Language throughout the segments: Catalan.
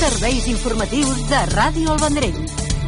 Serveis informatius de Ràdio El Vendrell.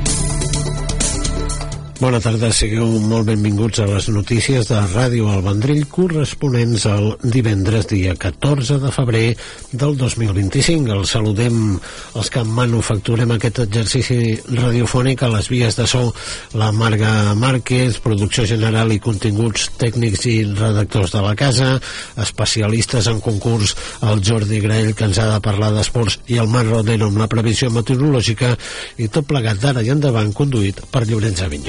Bona tarda, sigueu molt benvinguts a les notícies de Ràdio El Vendrell corresponents al divendres dia 14 de febrer del 2025. Els saludem els que manufacturem aquest exercici radiofònic a les vies de so, la Marga Márquez, producció general i continguts tècnics i redactors de la casa, especialistes en concurs el Jordi Graell, que ens ha de parlar d'esports, i el Marc Rodero amb la previsió meteorològica, i tot plegat d'ara i endavant conduït per Llorenç Avinyó.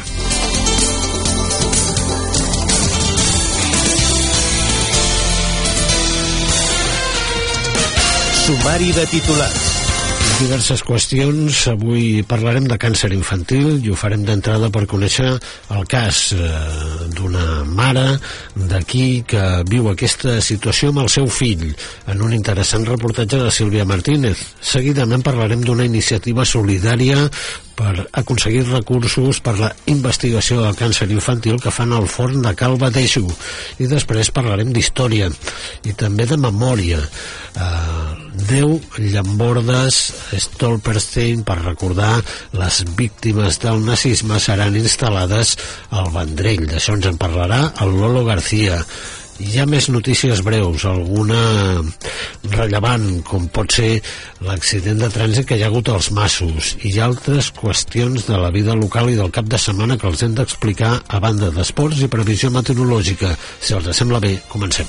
Sumari de titulars. Diverses qüestions. Avui parlarem de càncer infantil i ho farem d'entrada per conèixer el cas d'una mare d'aquí que viu aquesta situació amb el seu fill en un interessant reportatge de Sílvia Martínez. Seguidament parlarem d'una iniciativa solidària per aconseguir recursos per la investigació del càncer infantil que fan al forn de Cal Badeixo, i després parlarem d'història i també de memòria. 10 llambordes Stolperstein per recordar les víctimes del nazisme seran instal·lades al Vendrell. D'això ens en parlarà el Lolo García. Hi ha més notícies breus, alguna rellevant, com pot ser l'accident de trànsit que hi ha hagut als Massos, i altres qüestions de la vida local i del cap de setmana que els hem d'explicar a banda d'esports i previsió meteorològica. Si els sembla bé, comencem.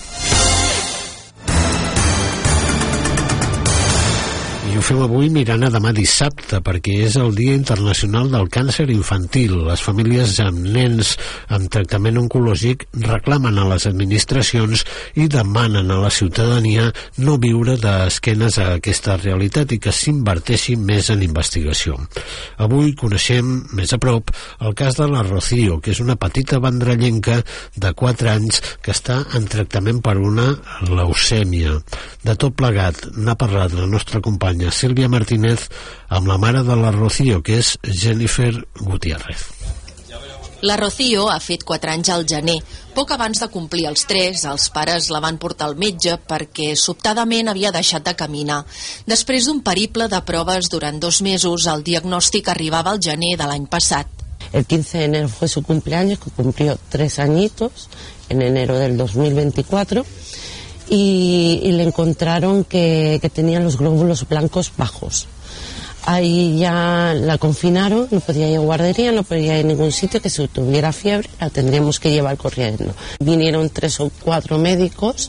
I ho fem avui mirant a demà dissabte, perquè és el Dia Internacional del Càncer Infantil. Les famílies amb nens amb tractament oncològic reclamen a les administracions i demanen a la ciutadania no viure d'esquenes a aquesta realitat i que s'inverteixi més en investigació. Avui coneixem més a prop el cas de la Rocío, que és una petita vendrellenca de 4 anys que està en tractament per una leucèmia. De tot plegat n'ha parlat la nostra companya Sílvia Martínez amb la mare de la Rocío, que és Jennifer Gutiérrez. La Rocío ha fet 4 anys al gener. Poc abans de complir els 3, els pares la van portar al metge perquè sobtadament havia deixat de caminar. Després d'un periple de proves durant 2 mesos, el diagnòstic arribava al gener de l'any passat. El 15 de enero fue su cumpleaños, que cumplió 3 añitos, en enero del 2024. Y le encontraron que tenía los glóbulos blancos bajos. Ahí ya la confinaron, no podía ir a guardería, no podía ir a ningún sitio, que si tuviera fiebre la tendríamos que llevar corriendo. Vinieron 3 o 4 médicos,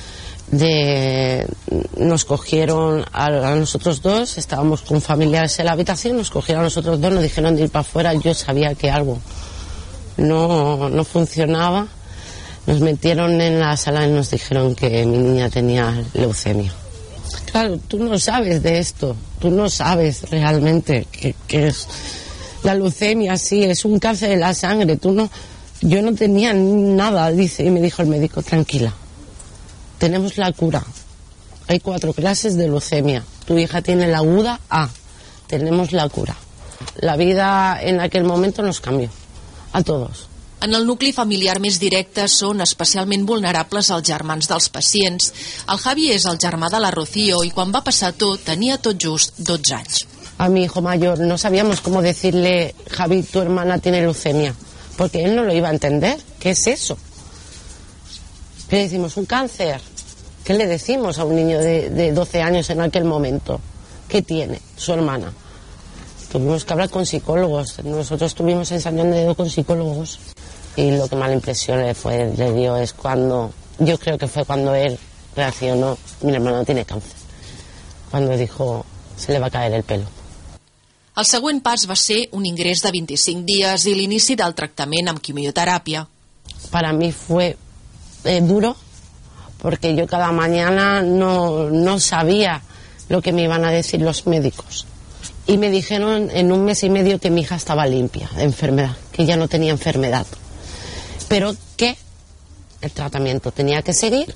nos cogieron a nosotros dos, estábamos con familiares en la habitación, nos cogieron a nosotros dos, nos dijeron de ir para afuera. Yo sabía que algo no funcionaba. Nos metieron en la sala y nos dijeron que mi niña tenía leucemia. Claro, tú no sabes de esto, tú no sabes realmente qué es la leucemia. Sí, es un cáncer de la sangre. Yo no tenía nada, dice, y me dijo el médico: tranquila, tenemos la cura. Hay 4 clases de leucemia. Tu hija tiene la aguda A, tenemos la cura. La vida en aquel momento nos cambió, a todos. En el nucli familiar més directe són especialment vulnerables els germans dels pacients. El Javi és el germà de la Rocío i quan va passar tot tenia tot just 12 anys. A mi hijo mayor no sabíamos cómo decirle: Javi, tu hermana tiene leucemia, porque él no lo iba a entender. ¿Qué es eso? ¿Qué decimos? ¿Un cáncer? ¿Qué le decimos a un niño de 12 años en aquel momento? ¿Qué tiene su hermana? Tuvimos que hablar con psicólogos. Nosotros tuvimos ensayo de dedo con psicólogos. Y lo que mala impresión le dio es cuando, yo creo que fue cuando él reaccionó: mi hermano tiene cáncer. Cuando dijo: se le va a caer el pelo. El següent pas va ser un ingrés de 25 dies i l'inici del tractament amb quimioteràpia. Para mí fue duro, porque yo cada mañana no sabía lo que me iban a decir los médicos. Y me dijeron en 1 mes y medio que mi hija estaba limpia de enfermedad, que ya no tenía enfermedad, pero que el tratamiento tenía que seguir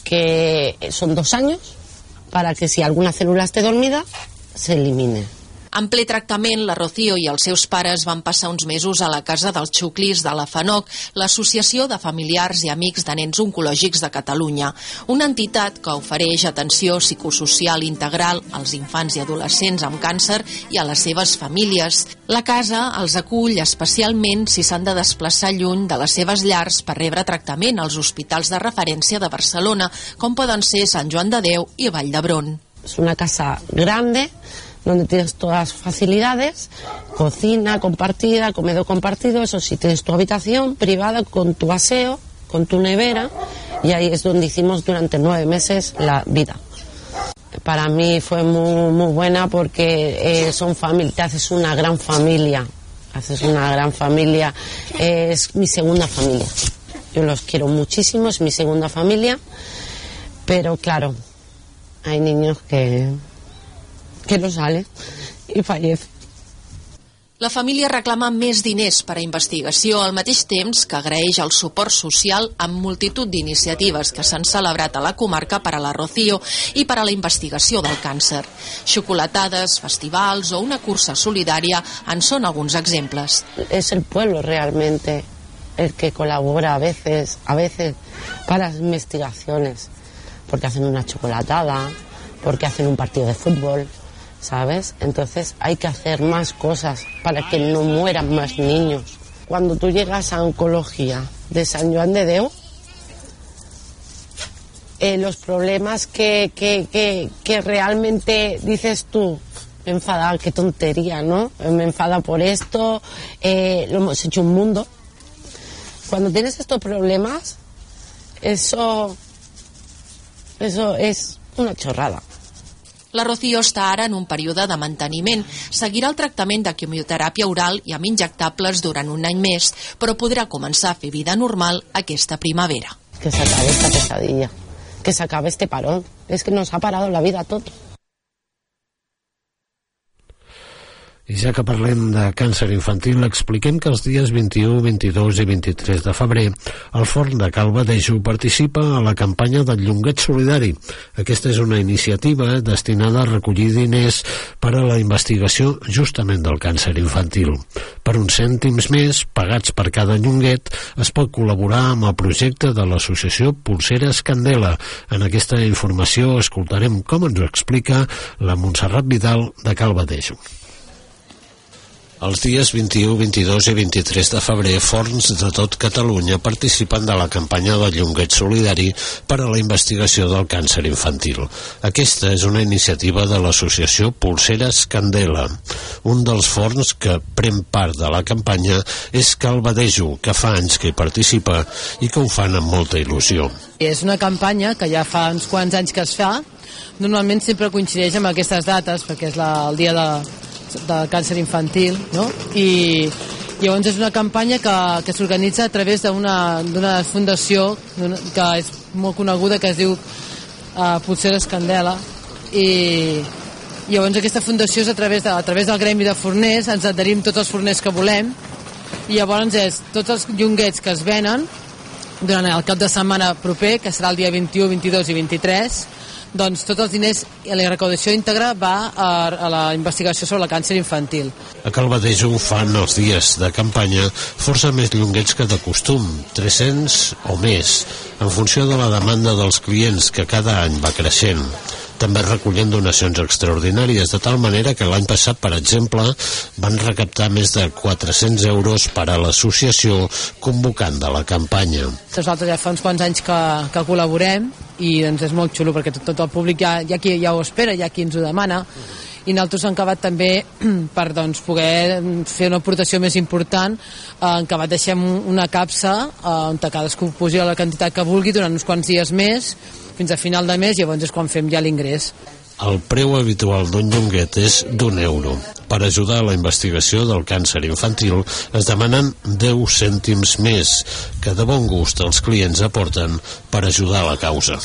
porque son 2 años para que si alguna célula esté dormida se elimine. En ple tractament, la Rocío i els seus pares van passar uns mesos a la Casa dels Xuclis de la FANOC, l'Associació de Familiars i Amics de Nens Oncològics de Catalunya, una entitat que ofereix atenció psicosocial integral als infants i adolescents amb càncer i a les seves famílies. La casa els acull especialment si s'han de desplaçar lluny de les seves llars per rebre tractament als hospitals de referència de Barcelona, com poden ser Sant Joan de Déu i Vall d'Hebron. Es una casa grande, donde tienes todas las facilidades, cocina compartida, comedor compartido, eso sí, tienes tu habitación privada con tu aseo, con tu nevera, y ahí es donde hicimos durante 9 meses la vida. Para mí fue muy buena porque te haces una gran familia, es mi segunda familia. Yo los quiero muchísimo, es mi segunda familia, pero claro, hay niños que no salen i fallecen. La família reclama més diners per a investigació, al mateix temps que agraeix el suport social amb multitud d'iniciatives que s'han celebrat a la comarca per a la Rocío i per a la investigació del càncer. Xocolatades, festivals o una cursa solidària en són alguns exemples. Es el pueblo realmente el que colabora a veces para las investigaciones, porque hacen una chocolatada, porque hacen un partido de fútbol, ¿sabes? Entonces hay que hacer más cosas para que no mueran más niños. Cuando tú llegas a oncología de Sant Joan de Déu, los problemas que realmente dices tú, me enfada, qué tontería, ¿no? Me enfada por esto, lo hemos hecho un mundo. Cuando tienes estos problemas, eso es una chorrada. La Rocío està ara en un període de manteniment. Seguirà el tractament de quimioteràpia oral i amb injectables durant un any més, però podrà començar a fer vida normal aquesta primavera. Que se acabe esta pesadilla, que se acabe este parón. Es que nos ha parado la vida a tots. I ja que parlem de càncer infantil, expliquem que els dies 21, 22 i 23 de febrer el Forn de Cal Badejo participa a la campanya del Llonguet Solidari. Aquesta és una iniciativa destinada a recollir diners per a la investigació justament del càncer infantil. Per uns cèntims més, pagats per cada llonguet, es pot col·laborar amb el projecte de l'associació Polseres Candela. En aquesta informació escoltarem com ens ho explica la Montserrat Vidal de Cal Badejo. Els dies 21, 22 i 23 de febrer, forns de tot Catalunya participen de la campanya del Llonguet Solidari per a la investigació del càncer infantil. Aquesta és una iniciativa de l'associació Polseres Candela. Un dels forns que pren part de la campanya és Cal Badejo, que fa anys que hi participa i que ho fan amb molta il·lusió. És una campanya que ja fa uns quants anys que es fa. Normalment sempre coincideix amb aquestes dates, perquè és el dia del càncer infantil, no? I llavors és una campanya que s'organitza a través d'una fundació que és molt coneguda, que es diu Polseres Candela, i llavors aquesta fundació és a través del gremi de forners, ens adherim tots els forners que volem, i llavors és tots els llonguets que es venen durant el cap de setmana proper, que serà el dia 21, 22 i 23, doncs tots els diners i la recaudació íntegra va a la investigació sobre el càncer infantil. A Cal Badejo fan els dies de campanya força més llonguets que de costum, 300 o més, en funció de la demanda dels clients, que cada any va creixent. També recullen donacions extraordinàries, de tal manera que l'any passat, per exemple, van recaptar més de 400 euros per a l'associació convocant de la campanya. Nosaltres ja fa uns quants anys que col·laborem i doncs és molt xulo perquè tot el públic ja ho espera, ja qui ens ho demana, i nosaltres hem acabat també per poder fer una aportació més important, en acabat deixem una capsa on cadascú posi la quantitat que vulgui durant uns quants dies més fins a final de mes, i llavors és quan fem ja l'ingrés. El preu habitual d'un llonguet és d'1 €. Per ajudar a la investigació del càncer infantil es demanen 10 cèntims més, que de bon gust els clients aporten per ajudar a la causa.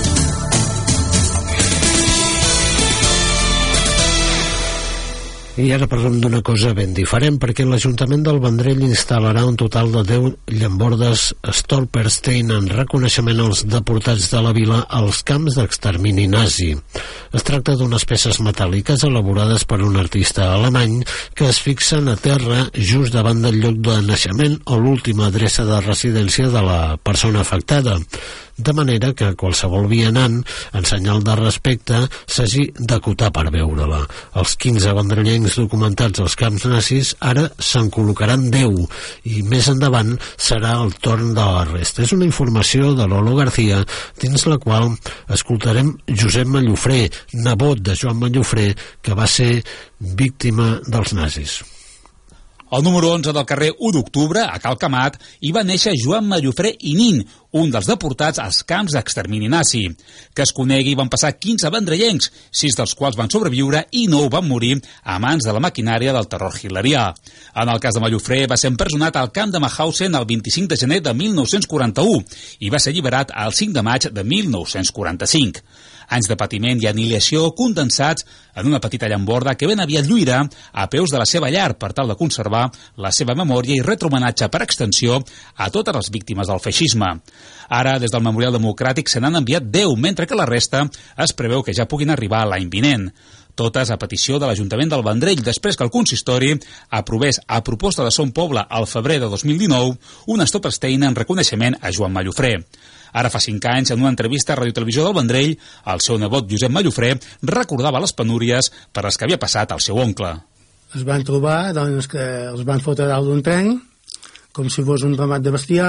I ara parlem d'una cosa ben diferent, perquè l'Ajuntament del Vendrell instal·larà un total de 10 llambordes Stolperstein en reconeixement als deportats de la vila als camps d'extermini nazi. Es tracta d'unes peces metàl·liques elaborades per un artista alemany que es fixen a terra just davant del lloc de naixement o l'última adreça de residència de la persona afectada, de manera que qualsevol vianant, en senyal de respecte, s'hagi d'acotar per veure-la. Els 15 vendrellencs documentats als camps nazis ara se'n col·locaran 10 i més endavant serà el torn de la resta. És una informació de Lolo García, dins la qual escoltarem Josep Mallofré, nebot de Joan Mallofré, que va ser víctima dels nazis. Al número 11 del carrer 1 d'octubre, a Cal Camat, hi va néixer Joan Mallofré i Nin, un dels deportats als camps d'extermini nazi. Que es conegui, van passar 15 vendrellencs, 6 dels quals van sobreviure i 9 van morir a mans de la maquinària del terror hitlerià. En el cas de Mallofré, va ser empresonat al camp de Mauthausen el 25 de gener de 1941 i va ser alliberat el 5 de maig de 1945. Anys de patiment i anihiliació condensats en una petita llamborda que ben aviat lluirà a peus de la seva llar per tal de conservar la seva memòria i retrohomenatge per extensió a totes les víctimes del feixisme. Ara, des del Memorial Democràtic, se n'han enviat 10, mentre que la resta es preveu que ja puguin arribar l'any vinent. Totes a petició de l'Ajuntament del Vendrell, després que el consistori aprovés a proposta de Son Poble al febrer de 2019 una Stolperstein en reconeixement a Joan Mallofré. Ara fa 5 anys, en una entrevista a Ràdio Televisió del Vendrell, el seu nebot Josep Mallofré recordava les penúries per les que havia passat el seu oncle. Es van trobar, doncs, que els van fotre dalt d'un tren, com si fos un ramat de bestiar,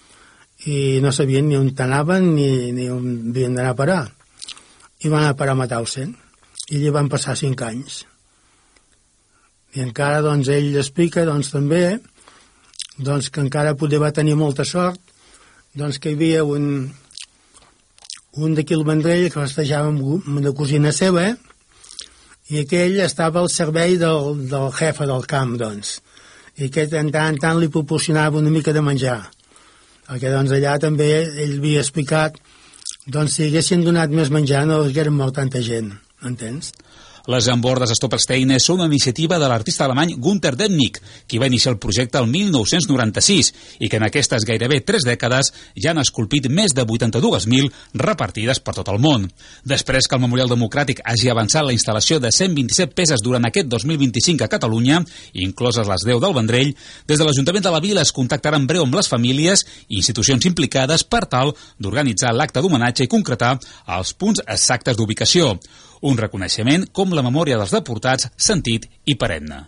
i no sabien ni on anaven ni on havien d'anar a parar. I van anar a parar a Mauthausen. I allà van passar 5 anys. I encara, doncs, ell explica, doncs, també, doncs, que encara poder va tenir molta sort, doncs, que hi havia un d'aquí al Vendrell que festejava amb una cosina seva, i aquell estava al servei del jefe del camp, doncs, i aquest en tant li proporcionava una mica de menjar, perquè, doncs, allà també ell havia explicat, doncs, si haguessin donat més menjar no hagueren mort tanta gent. Entens? Les llambordes Stolperstein són una iniciativa de l'artista alemany Günter Demnig, qui va iniciar el projecte el 1996 i que en aquestes gairebé 3 dècades ja han esculpit més de 82.000 repartides per tot el món. Després que el Memorial Democràtic hagi avançat la instal·lació de 127 peces durant aquest 2025 a Catalunya, incloses les 10 del Vendrell, des de l'Ajuntament de la Vila es contactarà en breu amb les famílies i institucions implicades per tal d'organitzar l'acte d'homenatge i concretar els punts exactes d'ubicació. Un reconeixement com la memòria dels deportats sentit i perenne.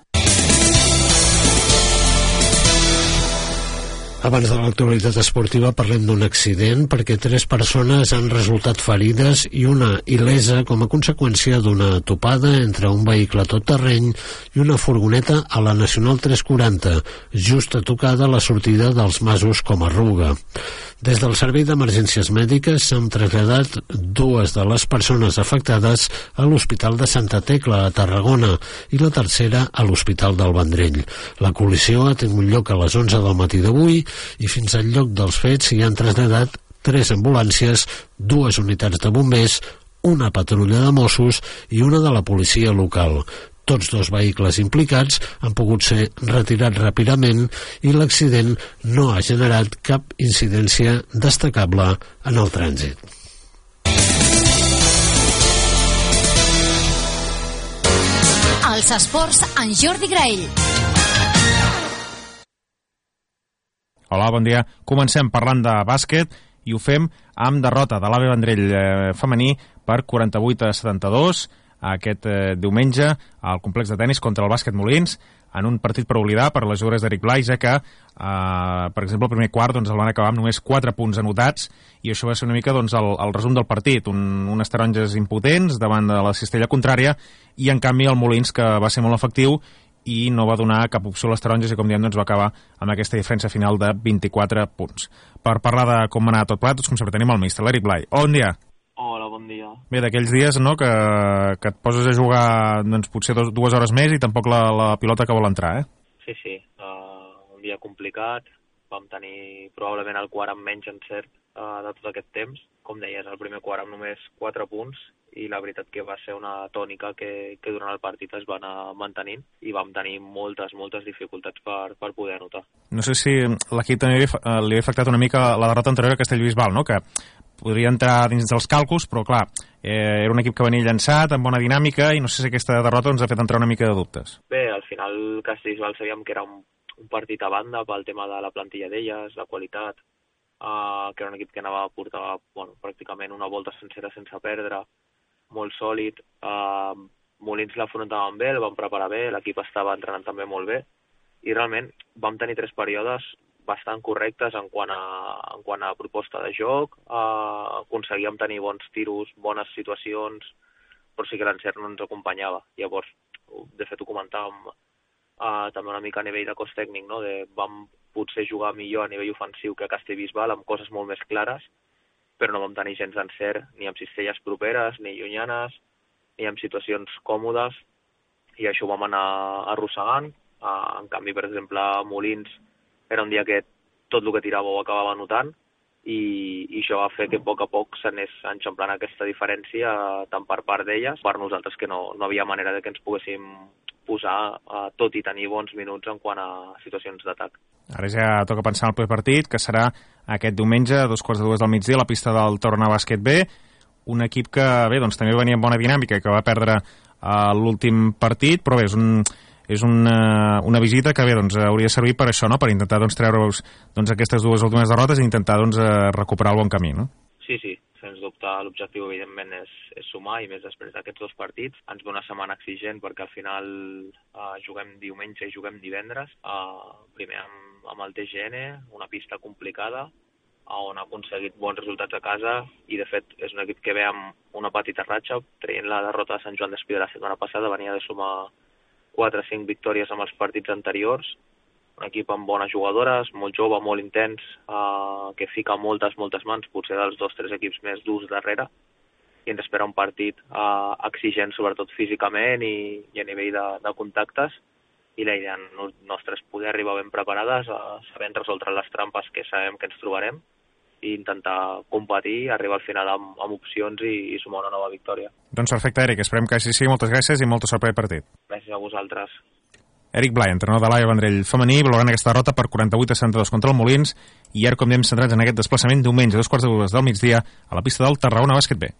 Abans de l'actualitat esportiva parlem d'un accident perquè 3 persones han resultat ferides i una il·lesa com a conseqüència d'una topada entre un vehicle tot terreny i una furgoneta a la Nacional 340, just a tocar de la sortida dels Masos com a Ruga. Des del Servei d'Emergències Mèdiques s'han traslladat 2 de les persones afectades a l'Hospital de Santa Tecla, a Tarragona, i la tercera a l'Hospital del Vendrell. La col·lisió ha tingut lloc a les 11 del matí d'avui i fins al lloc dels fets s'hi han traslladat 3 ambulàncies, 2 unitats de bombers, una patrulla de Mossos i una de la policia local. Tots 2 vehicles implicats han pogut ser retirats ràpidament i l'accident no ha generat cap incidència destacable en el trànsit. Els esports en Jordi Graell. Hola, bon dia. Comencem parlant de bàsquet i ho fem amb derrota de l'AVE Vendrell femení per 48-72 aquest diumenge al complex de tenis contra el Bàsquet Molins, en un partit per oblidar per les jugadores d'Eric Blai, ja que, per exemple, el primer quart doncs, el van acabar amb només 4 punts anotats, i això va ser una mica doncs, el resum del partit, unes taronges impotents davant de la cistella contrària, i en canvi el Molins, que va ser molt efectiu, i no va donar cap opció a les taronges, i com diem, doncs, va acabar amb aquesta diferència final de 24 punts. Per parlar de com va anar tot plat, doncs, com sempre tenim el míster, l'Eric Blai. Bon dia. Hola, bon dia. Bé, d'aquells dies, no?, que et poses a jugar, doncs, potser 2 hores més i tampoc la pilota que vol entrar, Sí, un dia complicat. Vam tenir probablement el quart amb menys encert de tot aquest temps. Com deies, el primer quart amb només 4 punts i la veritat que va ser una tònica que durant el partit es va anar mantenint i vam tenir moltes dificultats per poder anotar. No sé si l'equip també li ha afectat una mica la derrota anterior a Castellbisbal, no? Que podria entrar dins dels càlculs, però clar, era un equip que venia llançat, amb bona dinàmica, i no sé si aquesta derrota ens ha fet entrar una mica de dubtes. Bé, al final Castellbisbal sabíem que era un partit a banda pel tema de la plantilla d'elles, la qualitat, que era un equip que anava a portar pràcticament una volta sencera sense perdre, molt sòlid. Molins l'afrontaven bé, el van preparar bé, l'equip estava entrenant també molt bé, i realment vam tenir 3 períodes bastant correctes en quant a proposta de joc. Aconseguíem tenir bons tiros, bones situacions, però sí que l'encert no ens acompanyava. Llavors, de fet ho comentàvem també una mica a nivell de cos tècnic, no? Vam potser jugar millor a nivell ofensiu que a Castellbisbal, amb coses molt més clares, però no vam tenir gens d'encert, ni amb cistelles properes, ni llunyanes, ni amb situacions còmodes, i això ho vam anar arrossegant. En canvi, per exemple, Molins era un dia que tot el que tirava ho acabava anotant, i això va fer que a poc s'anés enxamplant aquesta diferència tant per part d'elles, per nosaltres que no havia manera de que ens poguéssim posar, tot i tenir bons minuts en quant a situacions d'atac. Ara ja toca pensar en el proper partit, que serà aquest diumenge a 2:45 del migdia a la pista del Tarragona Bàsquet B, un equip que bé, doncs, també venia amb bona dinàmica i que va perdre l'últim partit, però bé, és una visita que bé, doncs, hauria de servir per això, no? Per intentar treure'ls aquestes 2 últimes derrotes i intentar recuperar el bon camí, no? Sí, sens dubte l'objectiu evidentment és sumar, i més després d'aquests 2 partits. Ens ve una setmana exigent perquè al final juguem diumenge i juguem divendres, primer amb el TGN, una pista complicada on ha aconseguit bons resultats a casa, i de fet és un equip que ve amb una petita ratxa, traient la derrota de Sant Joan d'Espí de la setmana passada, venia de sumar 4 o 5 victòries amb els partits anteriors. Un equip amb bones jugadores, molt jove, molt intens, que fica moltes mans, potser dels 2 o 3 equips més durs darrere, i ens espera un partit exigent, sobretot físicament i a nivell de contactes, i la idea nostra és poder arribar ben preparades, sabent resoldre les trampes que sabem que ens trobarem, i intentar competir, arribar al final amb opcions i sumar una nova victòria. Doncs perfecte, Eric, esperem que així sigui. Moltes gràcies i molta sort per el partit. Gràcies a vosaltres. Eric Blai, entrenador de l'Àvia Vendrell femení, valorant aquesta derrota per 48-72 contra el Molins, i ara, com dèiem, centrats en aquest desplaçament diumenge a 2:45 del migdia a la pista del Tarragona Bàsquet B.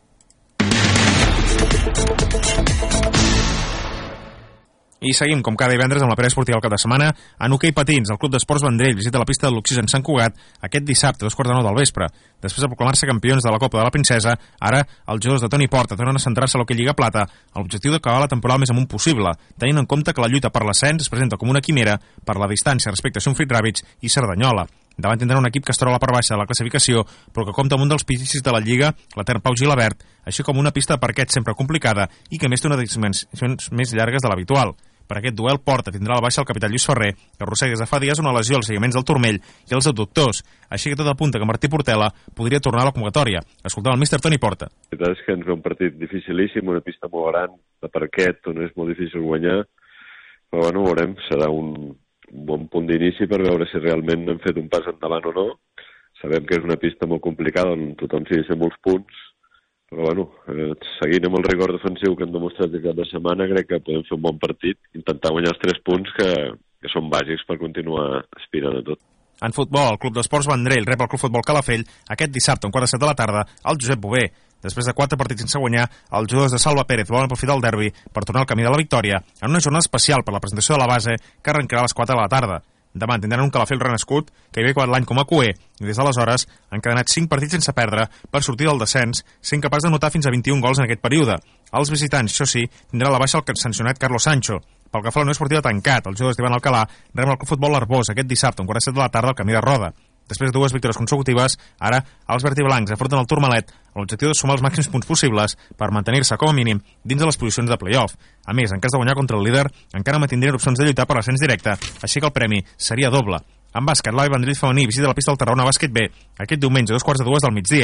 I seguim, com cada divendres, amb la prèvia esportiva del cap de setmana. En hoquei patins, el Club d'Esports Vendrell visita la pista de l'Oxigen Sant Cugat aquest dissabte a 2:45 del vespre. Després de proclamar-se campions de la Copa de la Princesa, ara els jugadors de Toni Porta tornen a centrar-se a l'hoquei Lliga Plata amb l'objectiu d'acabar la temporada més amunt possible, tenint en compte que la lluita per l'ascens es presenta com una quimera per la distància respecte a Sunfrit Ràbits i Cerdanyola. Davant tindran un equip que es troba a la part baixa de la classificació, però que compta amb un dels pitxis de la Lliga, l'Etern Pau Gilabert, així com una pista de parquet sempre complicada i que a més té unes dimensions més llargues de l'habitual. Per aquest duel, Porta tindrà a la baixa el capità Lluís Ferrer, que arrossega des de fa dies una lesió als lligaments del turmell i els abductors, així que tot apunta que Martí Portela podria tornar a la convocatòria. Escoltem el míster Toni Porta. La veritat és que ens ve un partit dificilíssim, una pista molt gran, de parquet, on és molt difícil guanyar, però bueno, veurem, serà un bon punt d'inici per veure si realment hem fet un pas endavant o no. Sabem que és una pista molt complicada on tothom s'hi deixa molts punts, però bueno, seguint amb el rigor defensiu que hem demostrat aquest cap de setmana, crec que podem fer un bon partit, intentar guanyar els 3 punts que són bàsics per continuar aspirant a tot. En futbol, el Club d'Esports Vendrell rep el Club Futbol Calafell aquest dissabte a 7:15 de la tarda al Josep Bové. Després de 4 partits sense guanyar, els jugadors de Salva Pérez volen aprofitar el derbi per tornar al camí de la victòria en una jornada especial per la presentació de la base que arrencarà a les 4 de la tarda. Davant tindran un Calafell renascut que hi havia acabat l'any com a cuer i des d'aleshores han encadenat 5 partits sense perdre per sortir del descens, sent capaç d'anotar fins a 21 gols en aquest període. Els visitants, això sí, tindrà la baixa el sancionat Carlos Sancho. Pel que fa a la Unió Esportiva Tancat, els jugadors d'Ivan Alcalà reben el Club Futbol l'Arbós aquest dissabte a 7:15 de la tarda al camí de Roda. Després de 2 victòries consecutives, ara els vertiblancs afronten el Tourmalet amb l'objectiu de sumar els màxims punts possibles per mantenir-se com a mínim dins de les posicions de play-off. A més, en cas de guanyar contra el líder, encara mantindrien opcions de lluitar per l'ascens directe, així que el premi seria doble. En bàsquet, l'Àvia Vendrell femení visita la pista del Tarragona Bàsquet B aquest diumenge a 2:15 del migdia.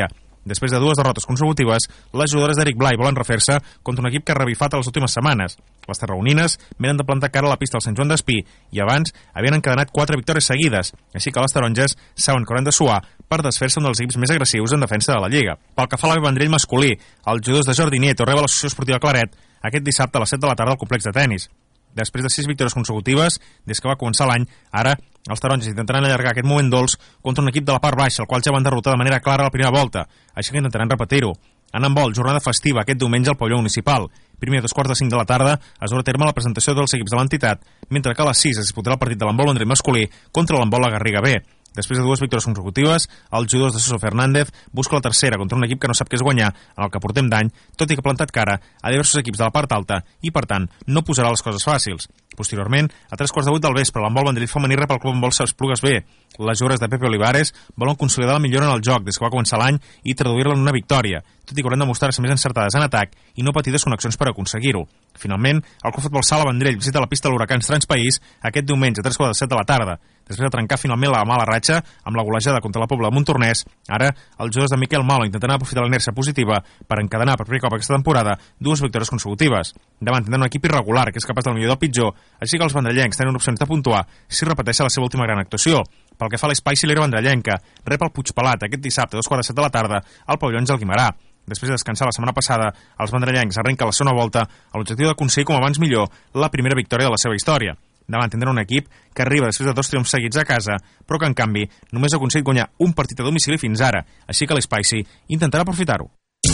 Després de 2 derrotes consecutives, les jugadores d'Eric Blai volen refer-se contra un equip que ha revifat a les últimes setmanes. Les tarragonines venen de plantar cara a la pista del Sant Joan d'Espí i abans havien encadenat 4 victòries seguides, així que les taronges saben que hauran de suar per desfer-se un dels equips més agressius en defensa de la Lliga. Pel que fa a l'AV Vendrell masculí, els jugadors de Jordi Nieto reben l'Associació Esportiva Claret aquest dissabte a les 7 de la tarda al complex de tenis. Després de 6 victòries consecutives, des que va començar l'any, ara els taronges intentaran allargar aquest moment dolç contra un equip de la part baixa, el qual ja van derrotar de manera clara a la primera volta, així que intentaran repetir-ho. En handbol, jornada festiva aquest diumenge al pavelló municipal. Primer a 2:45 de la tarda es durà a terme la presentació dels equips de l'entitat, mentre que a les 6 es disputarà el partit de l'handbol Vendrell masculí contra l'handbol La Garriga B. Després de 2 victòries consecutives, els jugadors de Soso Fernández busca la tercera contra un equip que no sap què és guanyar, en el que portem d'any, tot i que ha plantat cara a diversos equips de la part alta i, per tant, no posarà les coses fàcils. Posteriorment, a 3:15 del vespre, l'handbol Vendrell femení rep el club handbol Esplugues B. Les jugadores de Pepe Olivares volen consolidar la millora en el joc des que va començar l'any i traduir-la en una victòria, tot i que hauran de mostrar-se més encertades en atac i no patir desconnexions per aconseguir-ho. Finalment, el Club Futbol Sala Vendrell visita la pista de l'Huracans Transpaís aquest diumenge a 3:15 de la tarda. Després de trencar finalment la mala ratxa amb la golejada contra la Pobla de Montornès, ara els jugadors de Miquel Malo intentaran aprofitar la inèrcia positiva per encadenar per primer cop aquesta temporada 2 victòries consecutives. Davant tindran un equip irregular que és capaç del millor del pitjor, així que els vendrellencs tenen opcions de puntuar si repeteixen la seva última gran actuació. Pel que fa a l'Espai Silera Vendrellenca, rep el Puigpelat aquest dissabte a 2:15 de la tarda al pavelló Àngel Guimerà. Després de descansar la setmana passada, els vendrellencs arrenquen la segona volta a l'objectiu d'aconseguir com abans millor la primera victòria de la seva història. Davant tindran un equip que arriba després de 2 triomfs seguits a casa, però que en canvi només ha aconseguit guanyar un partit a domicili fins ara, així que l'Spicy intentarà aprofitar-ho.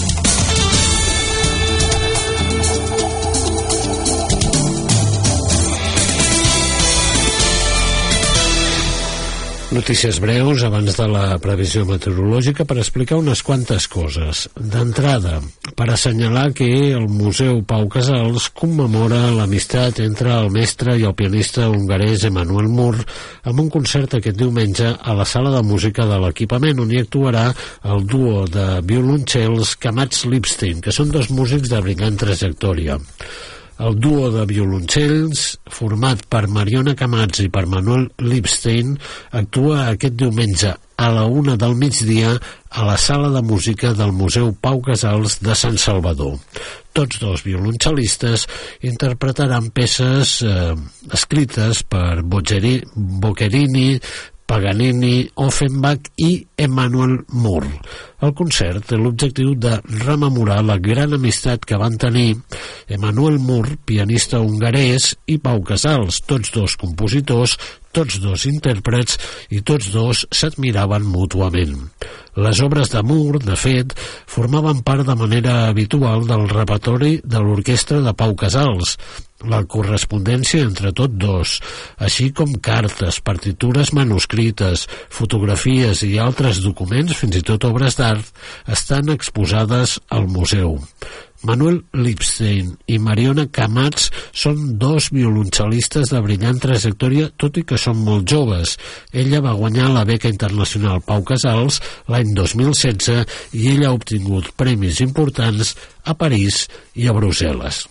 Notícies breus abans de la previsió meteorològica per explicar unes quantes coses. D'entrada, per assenyalar que el Museu Pau Casals commemora l'amistat entre el mestre i el pianista hongarès Emanuel Mur amb un concert aquest diumenge a la sala de música de l'equipament, on hi actuarà el duo de violoncels Kamatz-Lipstein, que són 2 músics de brillant trajectòria. El duo de violoncels, format per Mariona Kamatz i per Manuel Lipstein, actua aquest diumenge a la 1 del migdia a la sala de música del Museu Pau Casals de Sant Salvador. Tots 2 violoncellistes interpretaran peces escrites per Boccherini, Paganini, Offenbach i Emanuel Mur. El concert té l'objectiu de rememorar la gran amistat que van tenir Emanuel Mur, pianista hongarès, i Pau Casals, tots 2 compositors, tots 2 intèrprets i tots 2 s'admiraven mútuament. Les obres de Mur, de fet, formaven part de manera habitual del repertori de l'orquestra de Pau Casals, la correspondència entre tots 2, així com cartes, partitures manuscrites, fotografies i altres documents, fins i tot obres d'art, estan exposades al museu. Manuel Lipstein i Mariona Kamatz són 2 violoncel·listes de brillant trajectòria, tot i que són molt joves. Ella va guanyar la beca internacional Pau Casals l'any 2016 i ella ha obtingut premis importants a París i a Brussel·les.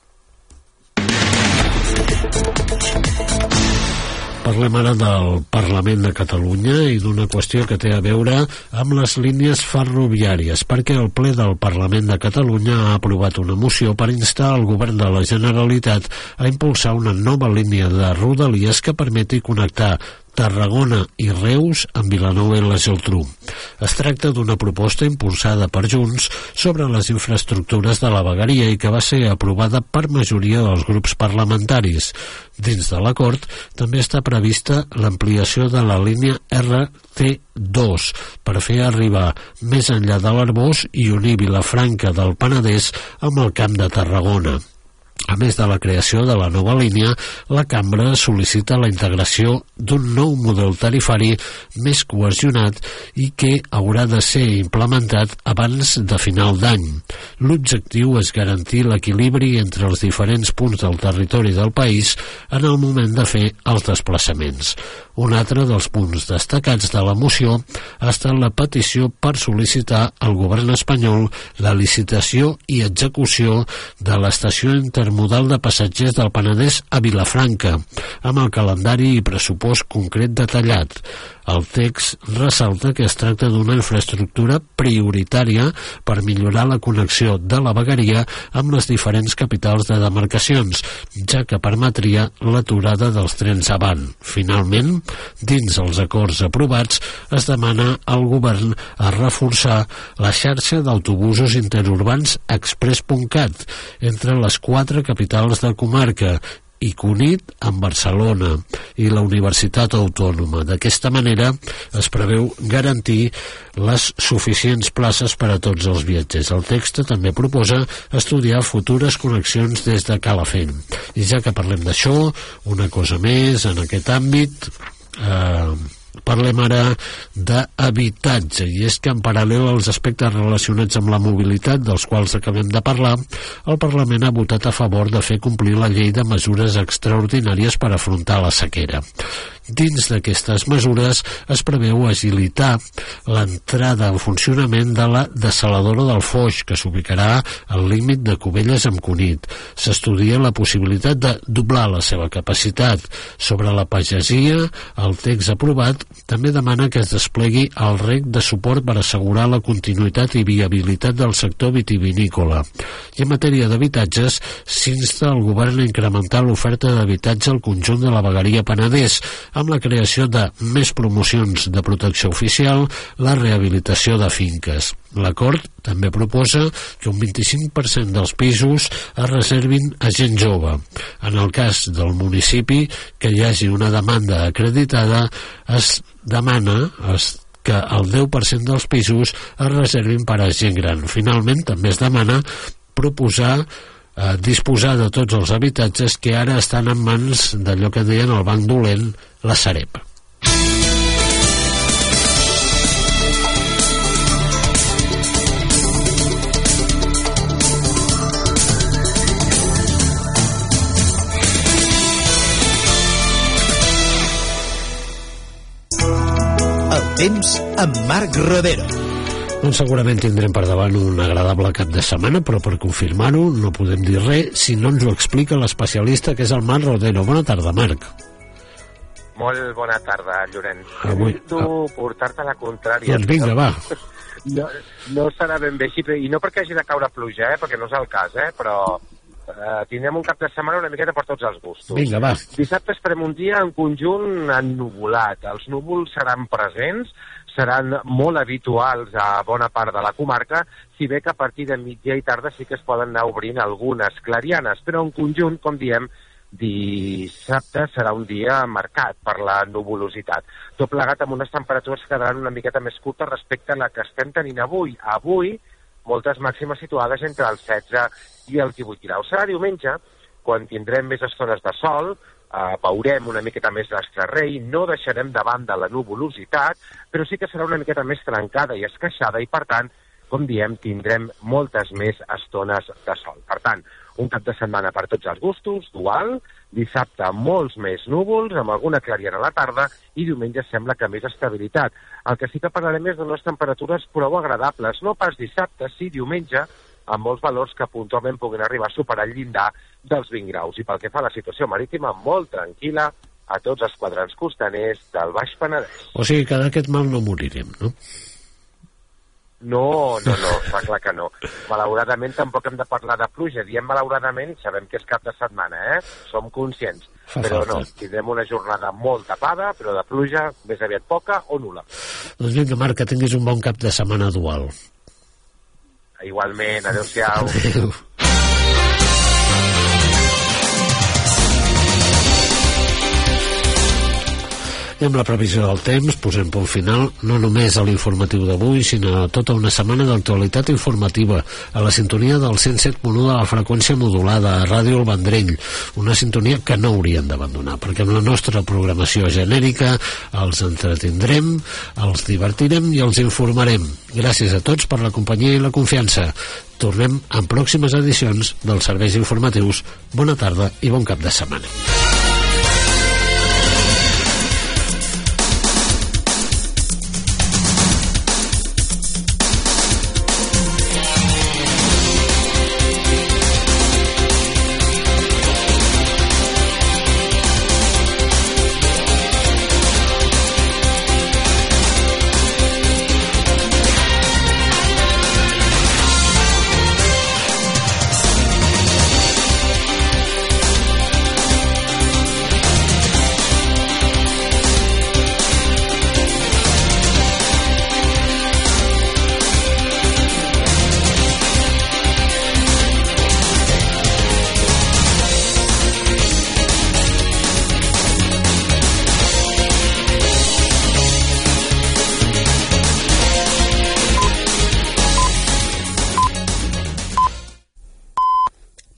Parlem ara del Parlament de Catalunya i d'una qüestió que té a veure amb les línies ferroviàries, perquè el ple del Parlament de Catalunya ha aprovat una moció per instar el govern de la Generalitat a impulsar una nova línia de rodalies que permeti connectar Tarragona i Reus amb Vilanova i la Geltrú. Es tracta d'una proposta impulsada per Junts sobre les infraestructures de la vegueria i que va ser aprovada per majoria dels grups parlamentaris. Dins de l'acord també està prevista l'ampliació de la línia RT2 per fer arribar més enllà de l'Arboç i unir Vilafranca del Penedès amb el Camp de Tarragona. A més de la creació de la nova línia, la Cambra sol·licita la integració d'un nou model tarifari més cohesionat i que haurà de ser implementat abans de final d'any. L'objectiu és garantir l'equilibri entre els diferents punts del territori del país en el moment de fer els desplaçaments. Un altre dels punts destacats de la moció ha estat la petició per sol·licitar al govern espanyol la licitació i execució de l'estació intermodal de passatgers del Penedès a Vilafranca, amb el calendari i pressupost concret detallat. El text ressalta que es tracta d'una infraestructura prioritària per millorar la connexió de la vegueria amb les diferents capitals de demarcacions, ja que permetria l'aturada dels trens avant. Finalment, dins els acords aprovats, es demana al govern a reforçar la xarxa d'autobusos interurbans Express.cat entre les 4 capitals de comarca i Cunit amb Barcelona i la Universitat Autònoma. D'aquesta manera es preveu garantir les suficients places per a tots els viatgers. El text també proposa estudiar futures connexions des de Calafell. I ja que parlem d'això, una cosa més en aquest àmbit, parlem ara d'habitatge, i és que en paral·lel als aspectes relacionats amb la mobilitat dels quals acabem de parlar, el Parlament ha votat a favor de fer complir la llei de mesures extraordinàries per afrontar la sequera. Dins d'aquestes mesures es preveu agilitar l'entrada en funcionament de la dessaladora del Foix, que s'ubicarà al límit de Cubelles amb Cunit. S'estudia la possibilitat de doblar la seva capacitat. Sobre la pagesia, el text aprovat també demana que es desplegui el rec de suport per assegurar la continuïtat i viabilitat del sector vitivinícola. I en matèria d'habitatges, s'insta el govern a incrementar l'oferta d'habitatge al conjunt de la vegueria Penedès, amb la creació de més promocions de protecció oficial, la rehabilitació de finques. L'acord també proposa que un 25% dels pisos es reservin a gent jove. En el cas del municipi que hi hagi una demanda acreditada, es demana que el 10% dels pisos es reservin per a gent gran. Finalment, també es demana disposar de tots els habitatges que ara estan en mans d'allò que deien el banc dolent, la Sareb. El temps amb Marc Rodero. Doncs segurament tindrem per davant un agradable cap de setmana, però per confirmar-ho no podem dir res si no ens ho explica l'especialista que és el Marc Rodero. Bona tarda, Marc. Molt bona tarda, Llorenç. Avui portar-te la contrària. Doncs vinga, va. No serà ben bé així, i no perquè hagi de caure pluja, perquè no és el cas, però tindrem un cap de setmana una miqueta per tots els gustos. Vinga, va. Dissabte esperem un dia en conjunt ennuvolat. Els núvols seran presents, seran molt habituals a bona part de la comarca, si bé que a partir de migdia i tarda sí que es poden anar obrint algunes clarianes, però en conjunt, com diem, dissabte serà un dia marcat per la nuvolositat. Tot plegat amb unes temperatures que quedaran una miqueta més curtes respecte a la que estem tenint avui. Avui, moltes màximes situades entre els 16 i els 18 graus. Serà diumenge, quan tindrem més estones de sol, veurem una miqueta més l'estrarrei, no deixarem de banda la nuvolositat, però sí que serà una miqueta més trencada i esqueixada i, per tant, com diem, tindrem moltes més estones de sol. Per tant, un cap de setmana per tots els gustos, dual, dissabte molts més núvols, amb alguna clariana a la tarda, i diumenge sembla que més estabilitat. El que sí que parlarem és d'unes temperatures prou agradables, no pas dissabte, sí diumenge, amb molts valors que puntualment puguin arribar a superar el llindar dels 20 graus. I pel que fa a la situació marítima, molt tranquil·la a tots els quadrants costaners del Baix Penedès. O sigui que d'aquest mal no morirem, no? No, està clar que no. Malauradament tampoc hem de parlar de pluja. Diem malauradament, sabem que és cap de setmana, som conscients. Però no, tindrem una jornada molt tapada, però de pluja més aviat poca o nul·la. Doncs vinga, Marc, que tinguis un bon cap de setmana dual. Igualment, adeu-siau. Adéu. I amb la previsió del temps posem punt final no només a l'informatiu d'avui, sinó a tota una setmana d'actualitat informativa a la sintonia del 107.1 de la freqüència modulada a Ràdio El Vendrell, una sintonia que no haurien d'abandonar, perquè amb la nostra programació genèrica els entretindrem, els divertirem i els informarem. Gràcies a tots per la companyia i la confiança. Tornem en pròximes edicions dels serveis informatius. Bona tarda i bon cap de setmana.